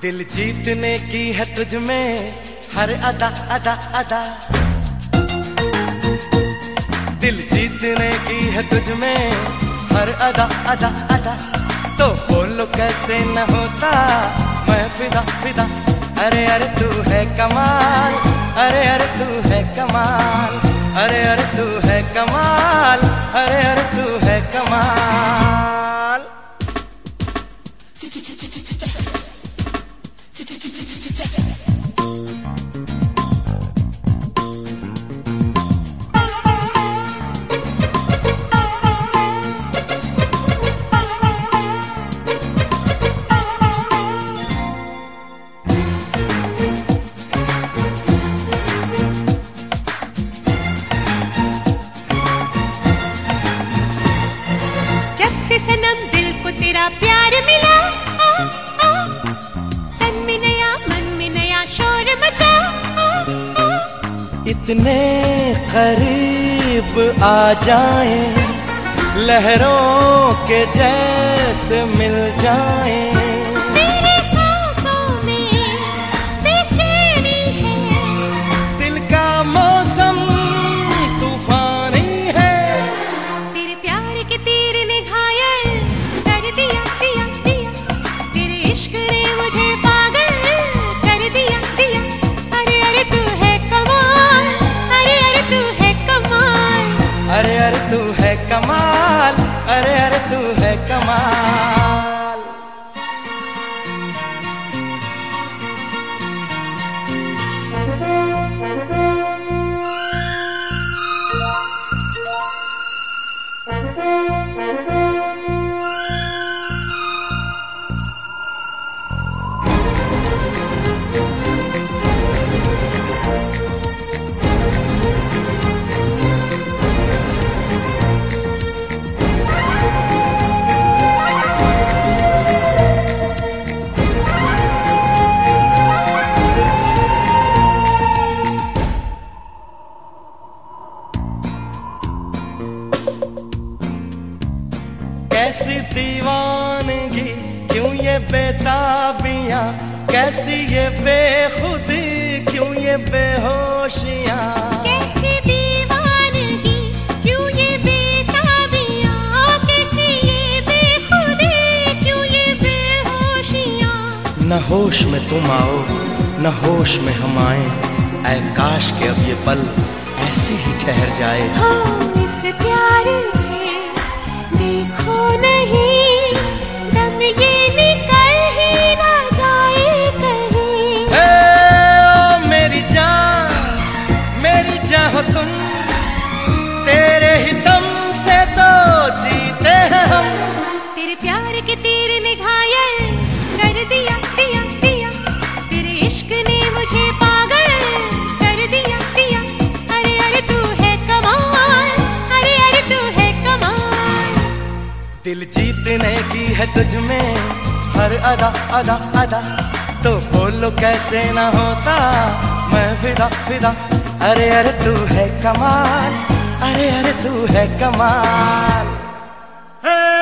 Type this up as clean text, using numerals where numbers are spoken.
दिल जीतने की है तुझ में हर अदा अदा अदा, दिल जीतने की है तुझ में हर अदा अदा अदा। तो बोलो कैसे न होता मैं फिदा फिदा। अरे अरे तू है कमाल, अरे अरे तू है कमाल, अरे अरे तू है कमाल, अरे अरे तू है कमाल। सनम दिल को तेरा प्यार मिला, आ, आ, तन में नया मन में नया शोर मचा, आ, आ। इतने करीब आ जाएं, लहरों के जैसे मिल जाएं। तेरे सांसों में बेचैनी है, दिल का मौसम तूफानी है। तेरे प्यार के तीर ने घायल कर दिया दिया दिया, तेरे इश्क ने मुझे पागल कर दिया दिया। अरे अरे तू है कमाल, अरे अरे तू है कमाल, अरे अरे तू है कमाल, अरे अरे तू है कमाल। कैसी दीवानगी, क्यों ये बेताबियां, कैसी ये बेखुदी, क्यों ये बेहोशियां। कैसी दीवानगी, क्यों ये बेताबियां, कैसी ये बेखुदी, क्यों ये बेहोशियां। न होश में तुम आओ न होश में हम आए, ऐ काश के अब ये पल ऐसे ही ठहर जाए। हो इस प्यार से देखो नहीं, दम ये निकल ही ना जाए कहीं। ओ मेरी जान हो तुम, तेरे ही दम से तो जीते हैं हम। तेरे प्यार के तीर ने घायल कर दिया दिया दिया, तेरे इश्क ने मुझे पागल कर दिया दिया। अरे अरे तू है कमाल, अरे अरे तू है कमाल। दिल जीतने की है तुझ में हर अदा अदा अदा। तो बोलो कैसे ना होता मैं फिदा फिदा। अरे अरे तू है कमाल, अरे अरे तू है कमाल।